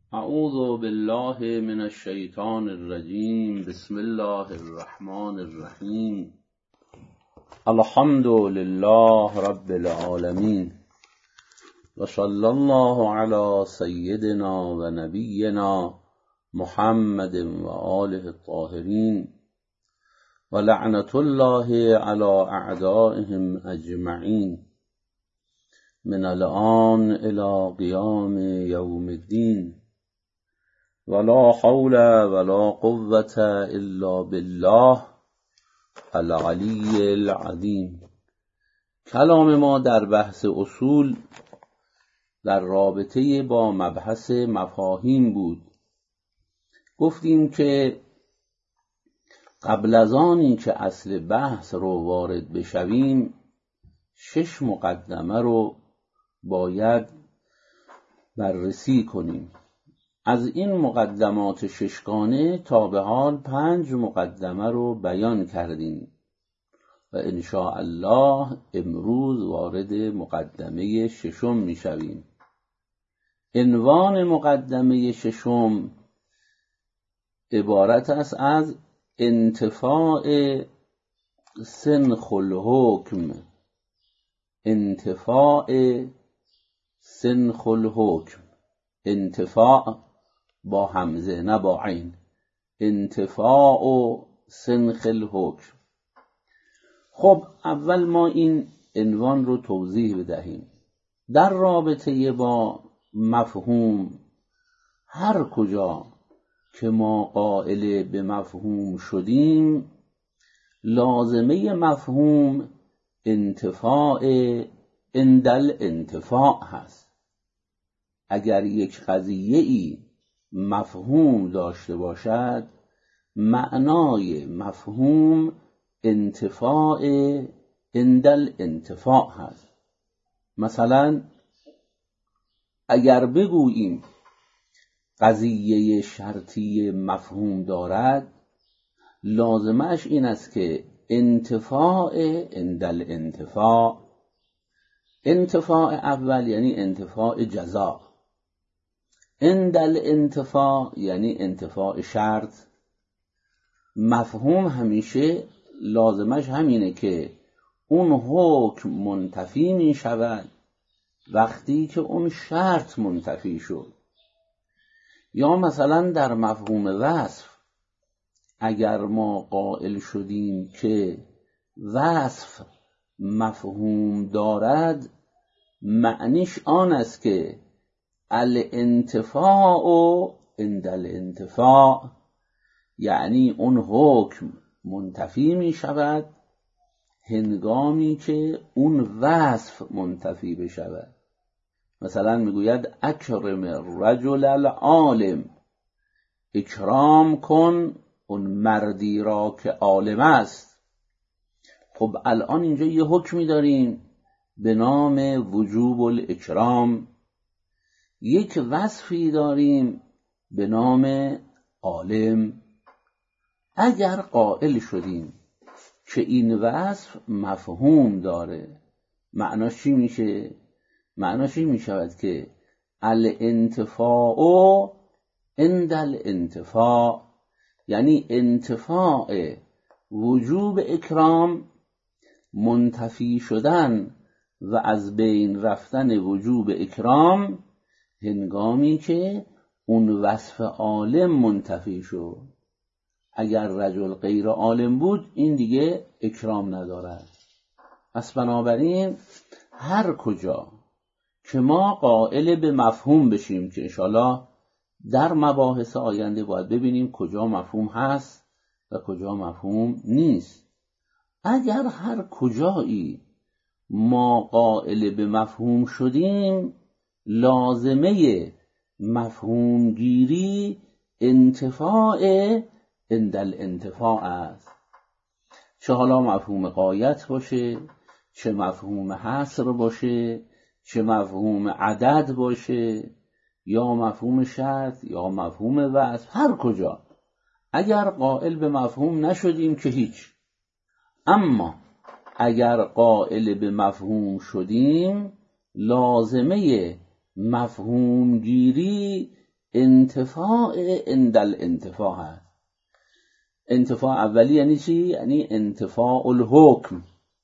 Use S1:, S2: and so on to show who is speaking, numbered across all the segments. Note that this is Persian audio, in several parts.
S1: اعوذ بالله من الشیطان الرجیم. بسم الله الرحمن الرحیم. الحمد لله رب العالمین و صلی الله علی سیدنا و نبینا محمد و آله الطاهرین و لعنت الله علی اعدائهم اجمعین من الآن الی قیام یوم الدین ولا حول ولا قوة الا بالله العلی العظیم. کلام ما در بحث اصول در رابطه با مبحث مفاهیم بود. گفتیم که قبل از آنی که اصل بحث رو وارد بشویم 6 مقدمه رو باید بررسی کنیم. از این مقدمات 6گانه تا به حال 5 مقدمه رو بیان کردیم و ان شاء الله امروز وارد مقدمه 6 میشویم. عنوان مقدمه 6 عبارت است از انتفاع سنخ الحکم. انتفاع سنخ الحکم، انتفاع با همزه نه با عین، انتفاع و سنخ الحکم. خب اول ما این عنوان رو توضیح بدهیم. در رابطه با مفهوم هر کجا که ما قائل به مفهوم شدیم لازمه مفهوم انتفاع اندل انتفاع هست. اگر یک قضیه ای مفهوم داشته باشد معنای مفهوم انتفاع اندل انتفاع هست. مثلا اگر بگوییم قضیه شرطی مفهوم دارد لازمش این است که انتفاع اندل انتفاع. انتفاع اول یعنی انتفاع جزا، اندل انتفاع یعنی انتفاع شرط. مفهوم همیشه لازمش همینه که اون حکم منتفی می شود وقتی که اون شرط منتفی شد. یا مثلا در مفهوم وصف اگر ما قائل شدیم که وصف مفهوم دارد معنیش آن است که الانتفاع و اندل انتفاع، یعنی اون حکم منتفی می شود هنگامی که اون وصف منتفی بشود. مثلا میگوید اکرم الرجل العالم، اکرام کن اون مردی را که عالم است. خب الان اینجا یه حکمی داریم به نام وجوب الاکرام، یک وصفی داریم به نام عالم. اگر قائل شدیم که این وصف مفهوم داره معناش چی میشه؟ معناش این میشود که الانتفاع اندل انتفاع، یعنی انتفاع وجوب اکرام منتفی شدن و از بین رفتن وجوب اکرام هنگامی که اون وصف عالم منتفی شد. اگر رجل غیر عالم بود این دیگه اکرام ندارد. پس بنابراین هر کجا که ما قائل به مفهوم بشیم که انشاءالله در مباحث آینده باید ببینیم کجا مفهوم هست و کجا مفهوم نیست. اگر هر کجایی ما قائل به مفهوم شدیم لازمه مفهوم گیری انتفاع اندل انتفاع است. چه حالا مفهوم غایت باشه، چه مفهوم حصر باشه، چه مفهوم عدد باشه، یا مفهوم شرط یا مفهوم وصف، هر کجا اگر قائل به مفهوم نشدیم که هیچ. اما اگر قائل به مفهوم شدیم لازمه مفهوم گیری انتفاع عند الانتفاع هست. انتفاع اولی یعنی چی؟ یعنی انتفاع الحکم،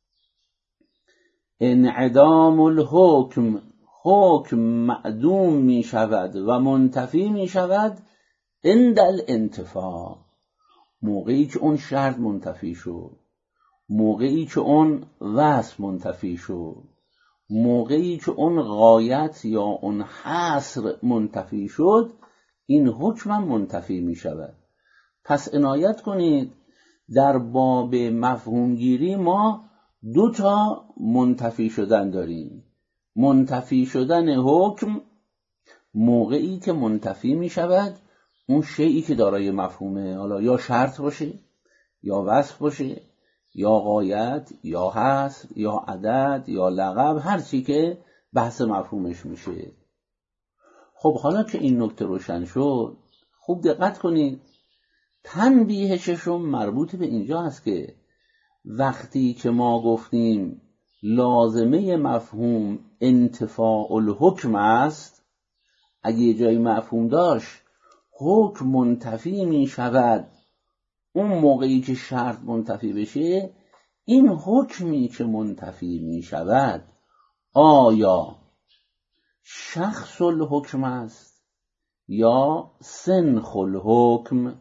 S1: انعدام الحکم، حکم معدوم می شود و منتفی می شود عند الانتفاع، موقعی که اون شرط منتفی شد، موقعی که اون وصف منتفی شد، موقعی که اون غایت یا اون حصر منتفی شد، این حکم هم منتفی می شود. پس عنایت کنید در باب مفهومگیری ما 2 تا منتفی شدن داریم. منتفی شدن حکم موقعی که منتفی می شود اون شیئی که دارای مفهومه، حالا یا شرط باشه یا وصف باشه یا غایت یا حصر یا عدد یا لقب، هر چی که بحث مفهومش میشه. خب حالا که این نکته روشن شد، خوب دقت کنید، تنبیه ششم مربوط به اینجا هست که وقتی که ما گفتیم لازمه مفهوم انتفاع الحکم است، اگه یه جایی مفهوم داشت حکم منتفی می شود اون موقعی که شرط منتفی بشه، این حکمی که منتفی می شود آیا شخص الحکم است یا سنخ الحکم؟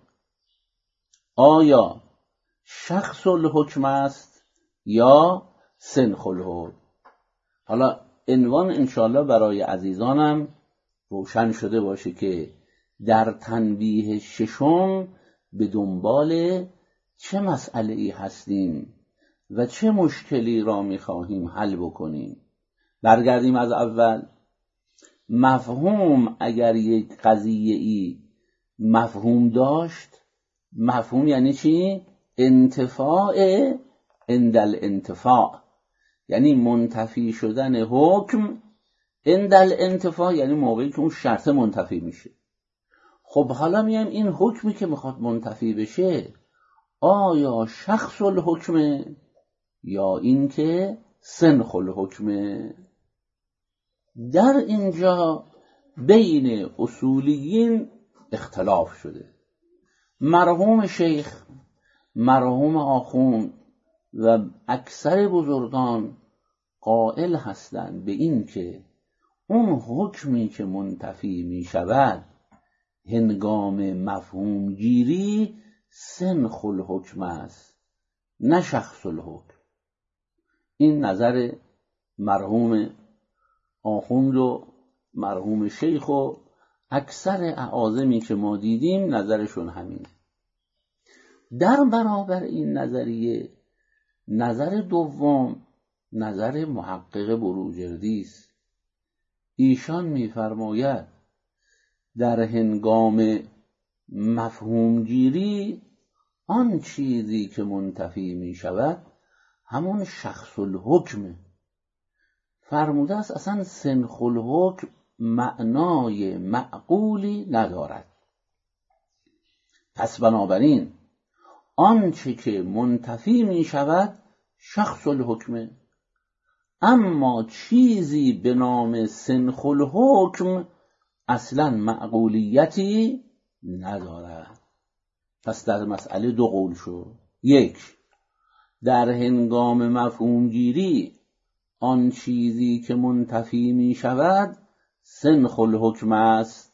S1: آیا شخص الحکم است یا سنخ الحکم؟ حالا عنوان انشاءالله برای عزیزانم روشن شده باشه که در تنبیه ششم به دنبال چه مسئله ای هستیم و چه مشکلی را می‌خواهیم حل بکنیم. برگردیم از اول. مفهوم اگر یک قضیه ای مفهوم داشت، مفهوم یعنی چی؟ انتفاع عند الانتفاع، یعنی منتفی شدن حکم عند الانتفاع، یعنی موقعی که اون شرط منتفی میشه. خب حالا میایم این حکمی که میخواد منتفی بشه آیا شخص الحکم یا این که سنخ الحکم؟ در اینجا بین اصولیین اختلاف شده. مرحوم شیخ، مرحوم آخوند و اکثر بزرگان قائل هستند به این که اون حکمی که منتفی می شود هنگام مفهوم گیری سنخ الحکم است نه شخص الحکم. این نظر مرحوم آخوند و مرحوم شیخ و اکثر اعاظمی که ما دیدیم نظرشون همینه. در برابر این نظریه نظر دوم نظر محقق بروجردی است. ایشان می‌فرماید در هنگام مفهوم گیری آن چیزی که منتفی می شود همون شخص الحکم. فرموده است اصلا سنخ الحکم معنای معقولی ندارد. پس بنابراین آنچه که منتفی می شود شخص الحکمه، اما چیزی به نام سنخ الحکم اصلا معقولیتی ندارد. پس در مسئله 2 قول شد. 1، در هنگام مفهوم گیری آن چیزی که منتفی می شود سنخ الحکم است.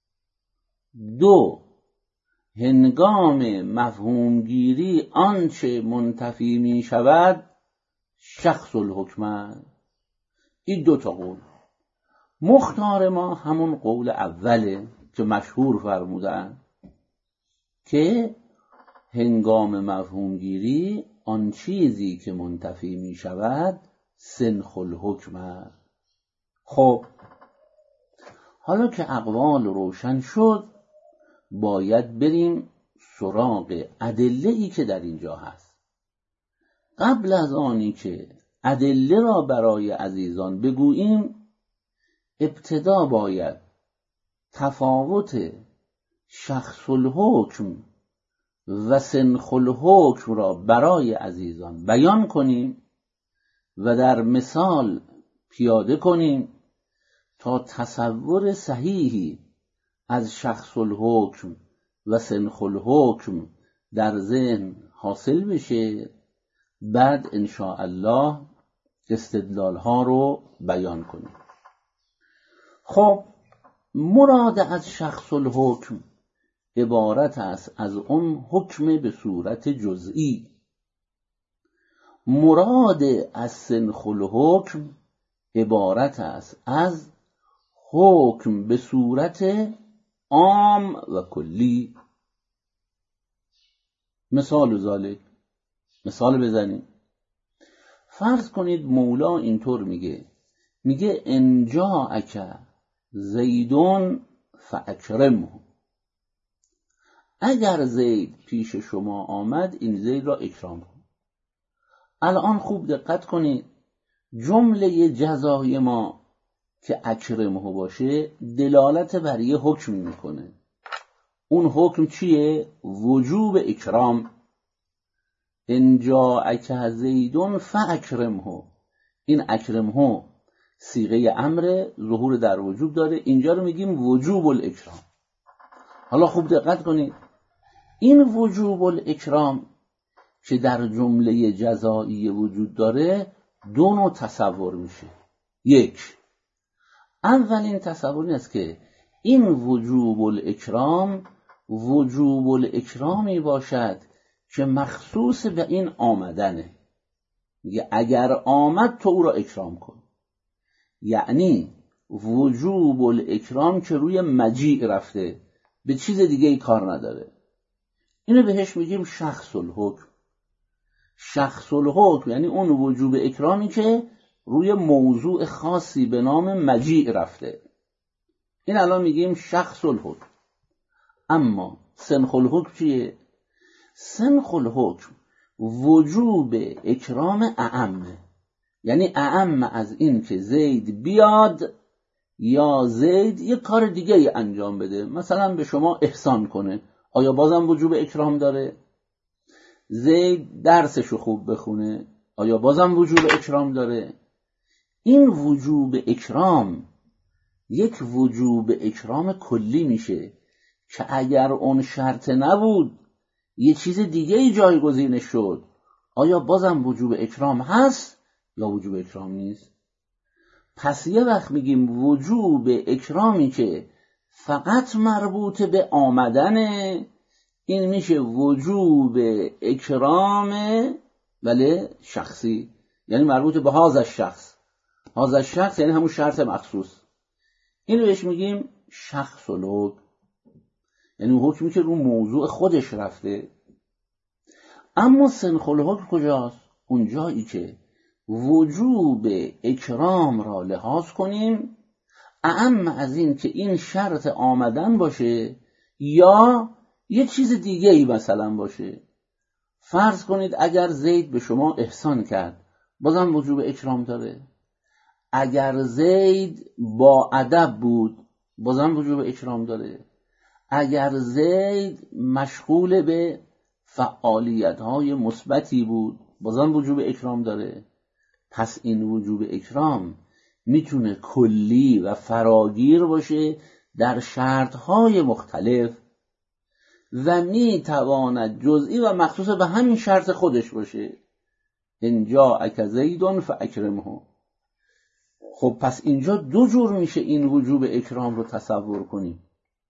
S1: 2، هنگام مفهوم گیری آنچه منتفی می شود شخص الحکم است. این 2 تا قول. مختار ما همون قول اوله که مشهور فرمودن که هنگام مفهوم گیری آن چیزی که منتفی می شود سنخ الحکم است. خب حالا که اقوال روشن شد باید بریم سراغ ادله‌ای که در اینجا هست. قبل از آنی که ادله را برای عزیزان بگوییم ابتدا باید تفاوت شخص الحکم و سنخ الحکم را برای عزیزان بیان کنیم و در مثال پیاده کنیم تا تصور صحیحی از شخص الحکم و سنخ الحکم در ذهن حاصل بشه، بعد انشاءالله استدلال ها رو بیان کنیم. خب مراد از شخص الحکم عبارت است از اون حکم به صورت جزئی. مراد از سنخ الحکم عبارت است از حکم به صورت عام و کلی. مثال ذالک، مثال بزنیم. فرض کنید مولا اینطور میگه ان جاءک زیدون فاکرمه. اگر زید پیش شما آمد این زید را اکرام کن. الان خوب دقت کنید، جمله جزای ما که اکرمه باشه دلالت بر یه حکم میکنه. اون حکم چیه؟ وجوب اکرام. ان جاءک زیدون فاکرمه. این اکرمه صیغه امر، ظهور در وجوب داره، اینجا رو میگیم وجوب الاکرام. حالا خوب دقت کنید، این وجوب الاکرام که در جمله جزایی وجود داره دو نوع تصور میشه. یک، اولین تصور این است که این وجوب الاکرام وجوب الاکرامی باشد که مخصوص به این آمدنه. میگه اگر آمد تو او را اکرام کن. یعنی وجوب الاکرام که روی مجیء رفته، به چیز دیگه ای کار نداره. اینو بهش میگیم شخص الحکم. شخص الحکم یعنی اون وجوب اکرامی که روی موضوع خاصی به نام مجیء رفته. این الان میگیم شخص الحکم. اما سنخ الحکم چیه؟ سنخ الحکم وجوب اکرام اعمه. یعنی اعم از این که زید بیاد یا زید یک کار دیگه ای انجام بده، مثلا به شما احسان کنه، آیا بازم وجوب اکرام داره؟ زید درسشو خوب بخونه، آیا بازم وجوب اکرام داره؟ این وجوب اکرام یک وجوب اکرام کلی میشه که اگر اون شرط نبود یه چیز دیگه ای جایگزین شد، آیا بازم وجوب اکرام هست یا وجوب اکرام نیست؟ پس یه وقت میگیم وجوب اکرامی که فقط مربوط به آمدنه، این میشه وجوب اکرام ولی شخصی، یعنی مربوط به هذا الشخص. هذا الشخص یعنی همون شرط مخصوص. اینو بهش میگیم شخص الحکم، یعنی حکمی که رو موضوع خودش رفته. اما سنخ الحکم کجاست؟ اونجایی که وجوب اکرام را لحاظ کنیم، اعم از این که این شرط آمدن باشه یا یه چیز دیگه ای مثلا باشه. فرض کنید اگر زید به شما احسان کرد، بازم وجوب اکرام داره. اگر زید با ادب بود، بازم وجوب اکرام داره. اگر زید مشغول به فعالیت‌های مثبتی بود، بازم وجوب اکرام داره. پس این وجوب اکرام میتونه کلی و فراگیر باشه در شرط‌های مختلف و میتواند جزئی و مخصوص به همین شرط خودش باشه. ان جاءک زید فاکرمه. خب پس اینجا دو جور میشه این وجوب اکرام رو تصور کنیم.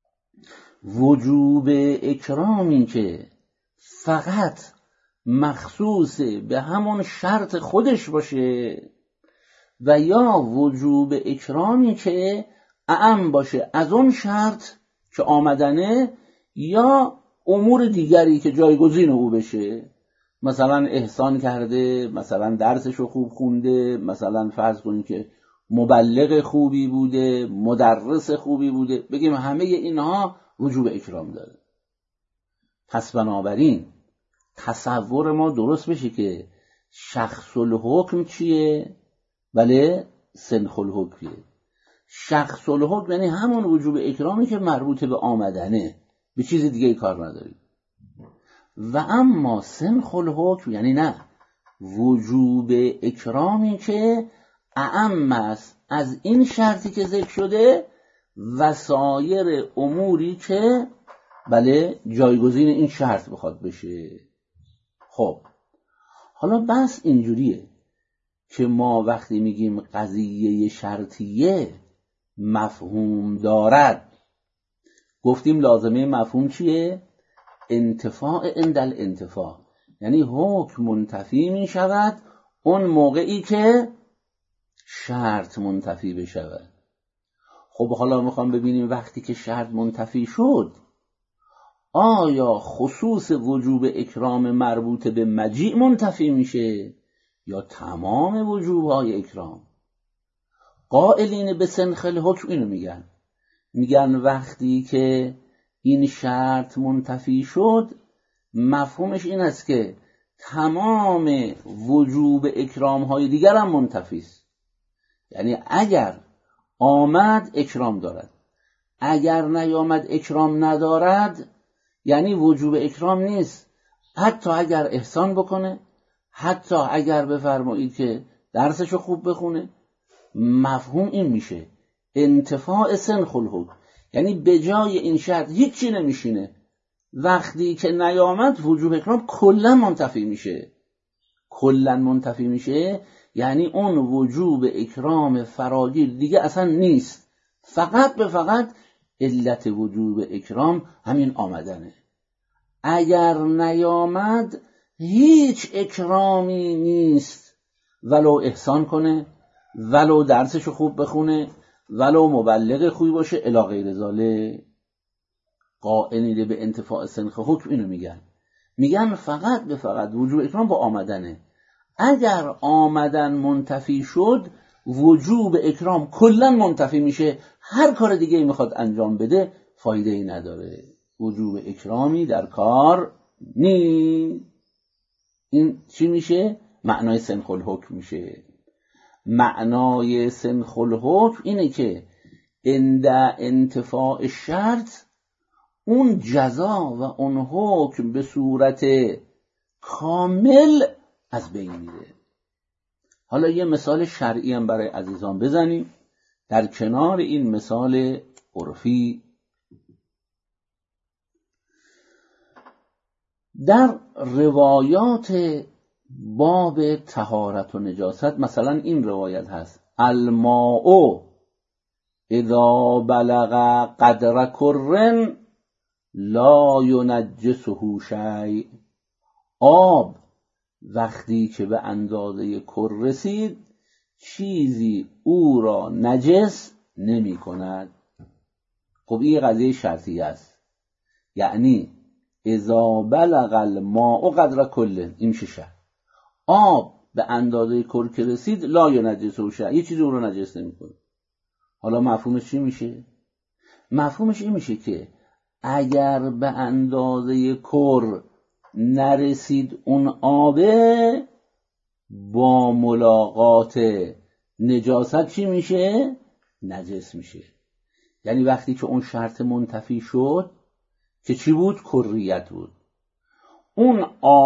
S1: وجوب اکرامی که فقط مخصوص به همون شرط خودش باشه و یا وجوب اکرامی که اعم باشه از اون شرط که آمدنه یا امور دیگری که جایگزین او بشه. مثلا احسان کرده، مثلا درسشو خوب خونده، مثلا فرض کنیم که مبلغ خوبی بوده، مدرس خوبی بوده، بگیم همه اینها وجوب اکرام داره. پس بنابراین تصور ما درست بشه که شخص الحکم چیه؟ بله سنخ الحکمیه. شخص الحکم یعنی همون وجوب اکرامی که مربوط به آمدنه، به چیز دیگه کار نداری. و اما سنخ الحکم یعنی نه، وجوب اکرامی که اعم است از این شرطی که ذکر شده و سایر اموری که بله جایگزین این شرط بخواد بشه. خب حالا بس اینجوریه که ما وقتی میگیم قضیه شرطیه مفهوم دارد، گفتیم لازمه مفهوم چیه؟ انتفاع عند الانتفاع، یعنی حکم منتفی می شود اون موقعی که شرط منتفی بشود. خب حالا میخوام ببینیم وقتی که شرط منتفی شد آیا خصوص وجوب اکرام مربوط به مجیء منتفی میشه یا تمام وجوبهای اکرام؟ قائلین به سنخ الحکم اینو میگن وقتی که این شرط منتفی شد مفهومش این است که تمام وجوب اکرام های دیگر هم منتفی است. یعنی اگر آمد اکرام دارد، اگر نیامد اکرام ندارد، یعنی وجوب اکرام نیست. حتی اگر احسان بکنه، حتی اگر بفرمایید که درسشو خوب بخونه، مفهوم این میشه انتفاع سنخ الحکم، یعنی به جای این شرط هیچی نمیشینه. وقتی که نیامد وجوب اکرام کلا منتفی میشه، یعنی اون وجوب اکرام فراگیر دیگه اصلا نیست. فقط به فقط علت وجوب اکرام همین آمدنه. اگر نیامد هیچ اکرامی نیست، ولو احسان کنه، ولو درسشو خوب بخونه، ولو مبلغ خوبی باشه الی غیر ذالک. قائلین به انتفاع سنخ حکم اینو میگن فقط به فقط وجوب اکرام با آمدنه. اگر آمدن منتفی شد وجوب اکرام کلا منتفی میشه، هر کار دیگه ای میخواد انجام بده فایده ای نداره، وجوب اکرامی در کار نی. این چی میشه؟ معنای سنخ الحکم میشه. معنای سنخ الحکم اینه که عند انتفاع شرط اون جزا و اون حکم به صورت کامل از بین میره. حالا یه مثال شرعی هم برای عزیزان بزنیم در کنار این مثال عرفی. در روایات باب طهارت و نجاست مثلا این روایت هست: الماء اذا بلغ قدر کرن لا ینجسه شیء. آب وقتی که به اندازه کر رسید چیزی او را نجس نمی کند. خب این قضیه شرطی است، یعنی اذا بلغ الماء قدر کل، این میشه شرط. آب به اندازه کر که رسید لا ینجسه شیء، یه چیزی او را نجس نمی کنه. حالا مفهومش چی میشه؟ مفهومش این میشه که اگر به اندازه کر نرسید اون آبه، با ملاقات نجاست چی میشه؟ نجس میشه. یعنی وقتی که اون شرط منتفی شد که چی بود؟ کریت بود. اون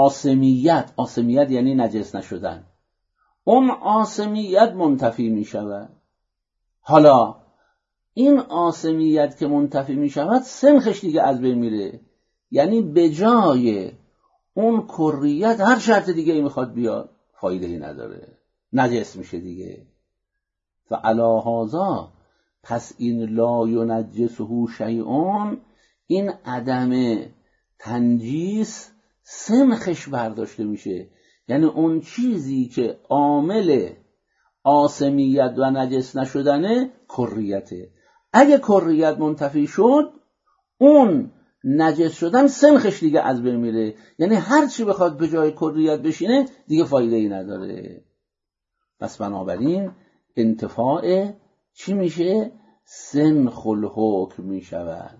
S1: آسمیت یعنی نجس نشدن، اون آسمیت منتفی میشود. حالا این آسمیت که منتفی میشود سنخش دیگه از بین میره، یعنی به جای اون کریت هر شرط دیگه ای میخواد بیاد فایده ای نداره، نجس میشه دیگه. فعلی هذا، پس این لا ینجسه شیء، این عدم تنجیس سنخش برداشته میشه، یعنی اون چیزی که عامل آسمیت و نجس نشدنه کریته. اگه کریت منتفی شد اون نجس شدن سنخش دیگه از بین میره، یعنی هر چی بخواد به جای کریت بشینه دیگه فایده ای نداره. پس بنابراین انتفاع چی میشه؟ سنخ الحکم میشود.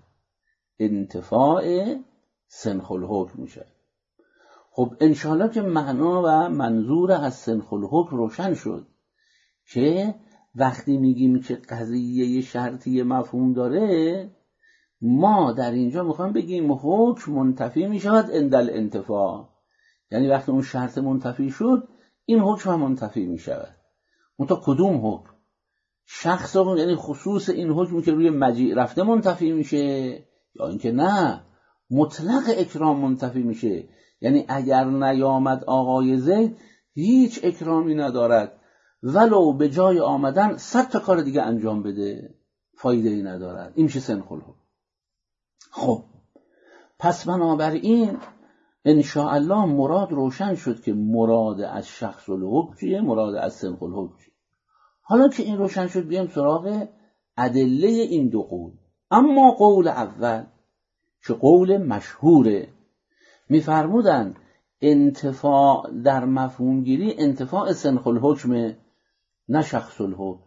S1: انتفاع سنخ الحکم میشه. خب انشاءالله که معنا و منظور از سنخ الحکم روشن شد که وقتی میگیم که قضیه شرطی مفهوم داره، ما در اینجا میخوام بگیم حکم منتفی میشود عند الانتفاع، یعنی وقتی اون شرط منتفی شد این حکم هم منتفی میشود. منتها کدوم حکم؟ شخص اون یعنی خصوص این حکمی که روی مجیء رفته منتفی میشه، یا اینکه نه مطلق اکرام منتفی میشه، یعنی اگر نیامد آقای زید هیچ اکرامی ندارد، ولو به جای آمدن 100 تا کار دیگه انجام بده فایده ای ندارد. این میشه سنخ الحکم. خب پس بنابراین انشاءالله مراد روشن شد که مراد از شخص الحکم چیه، مراد از سنخ الحکم چیه. حالا که این روشن شد بیایم سراغ ادله این دو قول. اما قول اول که قول مشهوره، میفرمودن انتفاع در مفهوم گیری انتفاع سنخ الحکم نه شخص الحکم.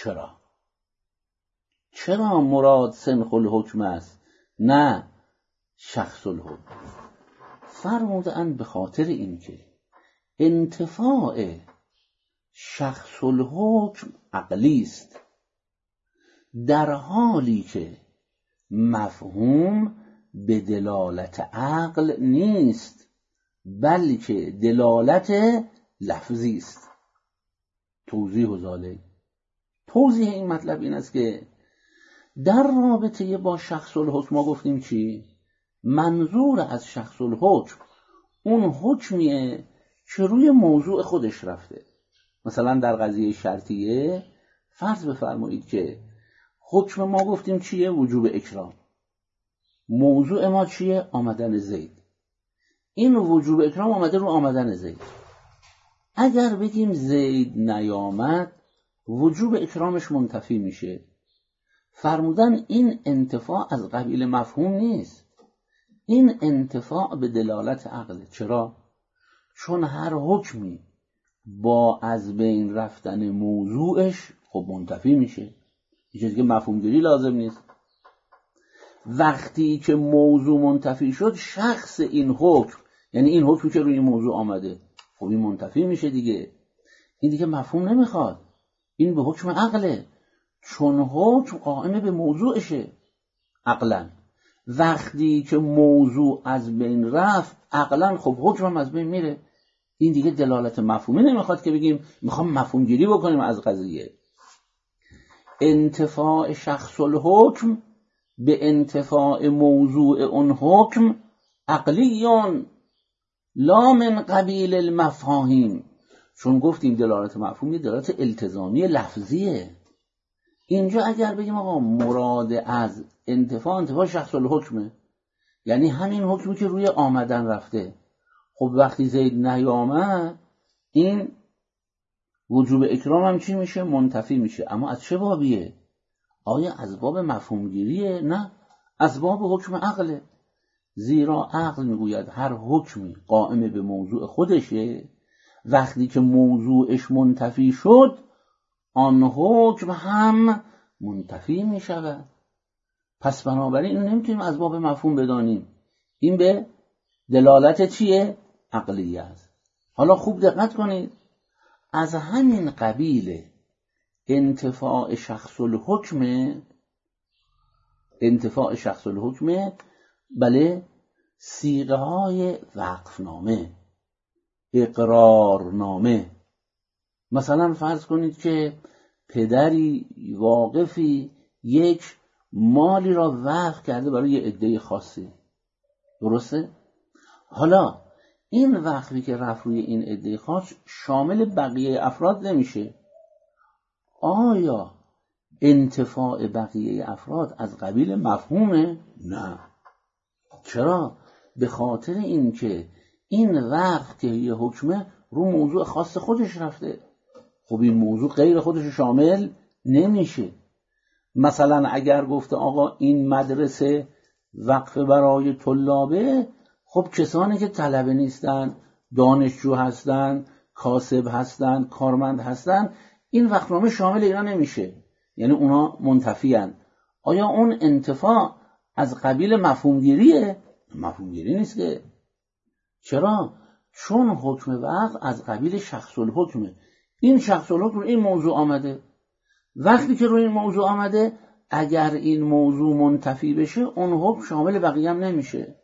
S1: چرا مراد سنخ الحکم است نه شخص الحکم؟ فرمودن به خاطر اینکه انتفاع شخص الحکم عقلی است، در حالی که مفهوم به دلالت عقل نیست بلکه دلالت لفظی است. توضیح و ذالک. توضیح این مطلب این است که در رابطه با شخص الحکم ما گفتیم چی؟ منظور از شخص الحکم اون حکمیه که روی موضوع خودش رفته. مثلا در قضیه شرطیه فرض بفرمایید که حکم ما گفتیم چیه؟ وجوب اکرام. موضوع ما چیه؟ آمدن زید. این وجوب اکرام آمده رو آمدن زید. اگر بگیم زید نیامد وجوب اکرامش منتفی میشه. فرمودن این انتفاع از قبیل مفهوم نیست، این انتفاع به دلالت عقله. چرا؟ چون هر حکمی با از بین رفتن موضوعش خب منتفی میشه، یه چیزی که مفهوم گیری لازم نیست. وقتی که موضوع منتفی شد شخص این حکم، یعنی این حکمی که روی موضوع آمده، خب این منتفی میشه دیگه. این دیگه مفهوم نمیخواد، این به حکم عقله، چون حکم قائم به موضوعشه عقلا. وقتی که موضوع از بین رفت عقلا خب حکم هم از بین میره. این دیگه دلالت مفهومی نمیخواد که بگیم میخوام مفهوم گیری بکنیم از قضیه. انتفاع شخص الحکم به انتفاع موضوع اون حکم عقلیون لا من قبیل المفاهیم. چون گفتیم دلالت مفهومی دلالت التزامی لفظیه. اینجا اگر بگیم آقا مراد از انتفاع شخص الحکمه، یعنی همین حکمی که روی آمدن رفته، خب وقتی زید نیامد این وجوب اکرام هم چی میشه؟ منتفی میشه. اما از چه بابیه؟ آیا از باب مفهوم گیریه؟ نه، از باب حکم عقله. زیرا عقل میگوید هر حکمی قائم به موضوع خودشه، وقتی که موضوعش منتفی شد آن حکم هم منتفی می شود. پس بنابراین این نمیتونیم از باب مفهوم بدانیم، این به دلالت چیه؟ عقلیه است. حالا خوب دقت کنید، از همین قبیل انتفاع شخص الحکم بله صیغه های وقفنامه، اقرارنامه. مثلا فرض کنید که پدری واقفی یک مالی را وقف کرده برای یه عده خاصی، درسته؟ حالا این وقفی که رفت روی این عده خاص شامل بقیه افراد نمیشه. آیا انتفاع بقیه افراد از قبیل مفهومه؟ نه. چرا؟ به خاطر اینکه این وقت که یه حکمه رو موضوع خاص خودش رفته، خب این موضوع غیر خودش شامل نمیشه. مثلا اگر گفته آقا این مدرسه وقف برای طلابه، خب کسانی که طلبه نیستن، دانشجو هستن، کاسب هستن، کارمند هستن، این وقفنامه شامل اینا نمیشه، یعنی اونا منتفی هن. آیا اون انتفاع از قبیل مفهومگیریه؟ مفهومگیری نیست که. چرا؟ چون حکم وقف از قبیل شخص الحکمه. این شخص الحکم این موضوع آمده، وقتی که روی این موضوع آمده اگر این موضوع منتفی بشه اون حکم شامل بقیه هم نمیشه.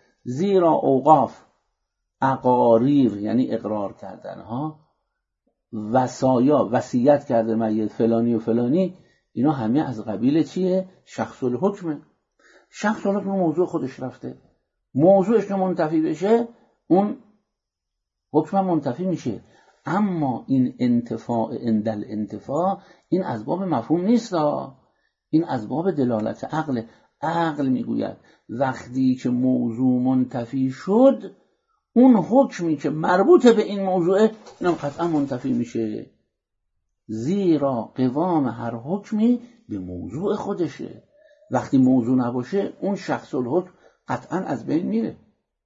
S1: زیرا اوقاف، اقاریر یعنی اقرار کردن ها، وصیت کرده میت فلانی و فلانی، اینا همه از قبیل چیه؟ شخص الحکمه. شخص الحکم موضوع خودش رفته، موضوعش که منتفی بشه اون حکم منتفی میشه. اما این انتفاع عند انتفاع این از باب مفهوم نیست، این از باب دلالت عقل. عقل میگوید وقتی که موضوع منتفی شد، اون حکمی که مربوط به این موضوعه اینم قطعا منتفی میشه، زیرا قوام هر حکمی به موضوع خودشه. وقتی موضوع نباشه اون شخص الحکم قطعا از بین میره.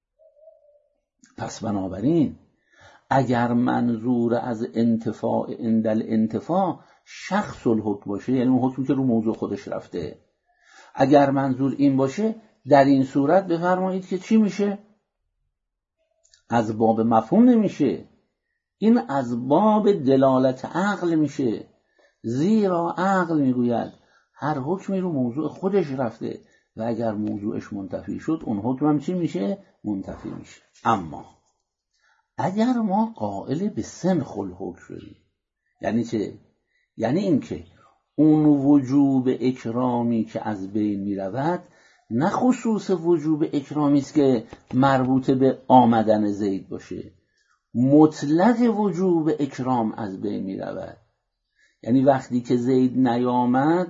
S1: پس بنابراین اگر منظور از انتفاع عند الانتفاع شخص الحکم باشه، یعنی اون حکمی که رو موضوع خودش رفته، اگر منظور این باشه، در این صورت بفرمایید که چی میشه؟ از باب مفهوم نمیشه، این از باب دلالت عقل میشه. زیرا عقل میگوید هر حکمی رو موضوع خودش رفته و اگر موضوعش منتفی شد اون حکم هم چی میشه؟ منتفی میشه. اما اگر ما قائل به سنخ الحکم شدیم، یعنی چه؟ یعنی این که اون وجوب اکرامی که از بین میرود نه خصوص وجوب اکرامی است که مربوط به آمدن زید باشه، مطلق وجوب اکرام از بین میرود. یعنی وقتی که زید نیامد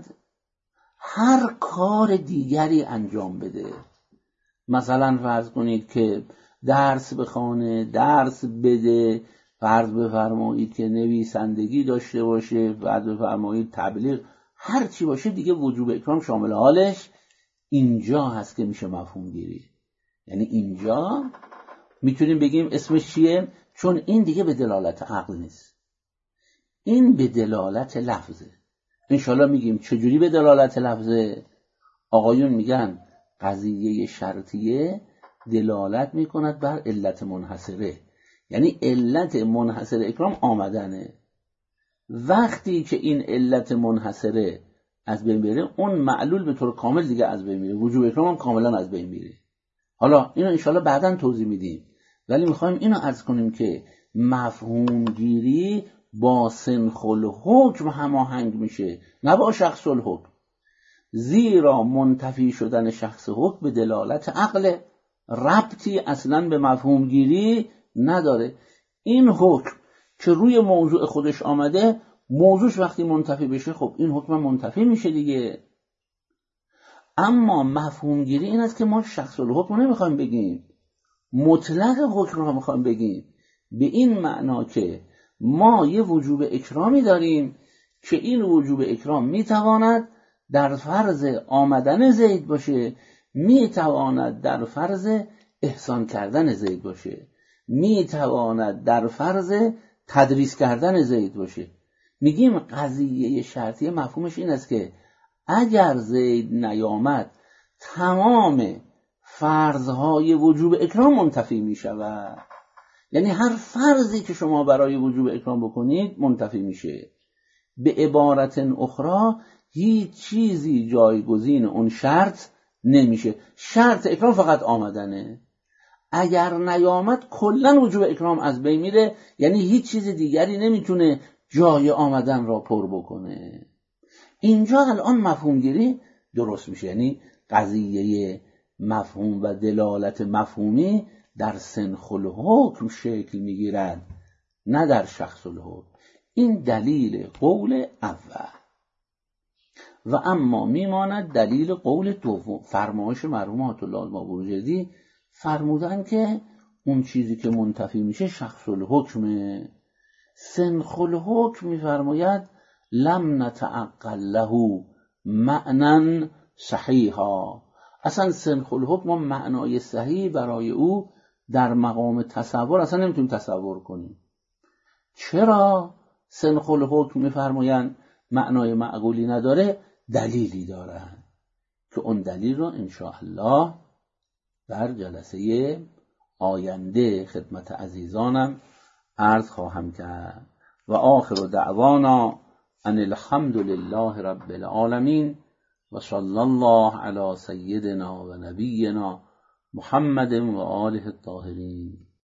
S1: هر کار دیگری انجام بده، مثلا فرض کنید که درس بخونه، درس بده، فرض بفرمایید که نویسندگی داشته باشه، فرض بفرمایید تبلیغ، هر چی باشه دیگه وجوب اکرام شامل حالش اینجا هست که میشه مفهوم گیری. یعنی اینجا میتونیم بگیم اسمش چیه؟ چون این دیگه به دلالت عقل نیست، این به دلالت لفظه. انشالله میگیم چجوری به دلالت لفظه؟ آقایون میگن قضیه شرطیه دلالت میکند بر علت منحصره، یعنی علت منحصر اکرام آمدنه. وقتی که این علت منحصره از بین میره، اون معلول به طور کامل دیگه از بین میره، وجوب اکرام هم کاملا از بین میره. حالا اینو انشالله بعداً توضیح میدیم، ولی میخوایم اینو عرض کنیم که مفهوم گیری با سنخ الحکم هماهنگ میشه، نه با شخص الحکم. زیرا منتفی شدن شخص حکم به دلالت عقل، ربطی اصلا به مفهوم گیری نداره. این حکم که روی موضوع خودش آمده، موضوعش وقتی منتفی بشه خب این حکم منتفی میشه دیگه. اما مفهوم گیری این است که ما شخص الحکم نمیخوایم بگیم، مطلق حکم رو میخوایم بگیم، به این معنا که ما یه وجوب اکرامی داریم که این وجوب اکرام میتواند در فرض آمدن زید باشه، میتواند در فرض احسان کردن زید باشه، میتواند در فرض تدریس کردن زید باشه. میگیم قضیه شرطیه مفهومش این است که اگر زید نیامد تمام فرضهای وجوب اکرام منتفی میشود. یعنی هر فرضی که شما برای وجوب اکرام بکنید منتفی میشه. به عبارت اخرى هیچ چیزی جایگزین اون شرط نمیشه. شرط اکرام فقط آمدنه، اگر نیامد کلا وجوب اکرام از بین میره، یعنی هیچ چیز دیگری نمیتونه جای آمدن را پر بکنه. اینجا الان مفهوم گیری درست میشه، یعنی قضیه مفهوم و دلالت مفهومی در سنخ الحکم شکل میگیرد، نه در شخص الحکم. این دلیل قول اول. و اما میماند دلیل قول دوم. فرمایش مرحوم آیت الله الماوردی فرمودن که اون چیزی که منتفی میشه شخص الحکمه. سنخ الحکم میفرماید لم نتعقل له معنی صحیحا. اصلا سنخ الحکم معنای صحیح برای او در مقام تصور اصلا نمیتونیم تصور کنیم. چرا سنخ الحکم میفرمایند معنای معقولی نداره؟ دلیلی دارن که اون دلیل رو انشاءالله در جلسه آینده خدمت عزیزانم عرض خواهم کرد. و آخر دعوانا ان الحمد لله رب العالمین و صلی الله علی سیدنا و نبینا محمد و آله الطاهرین.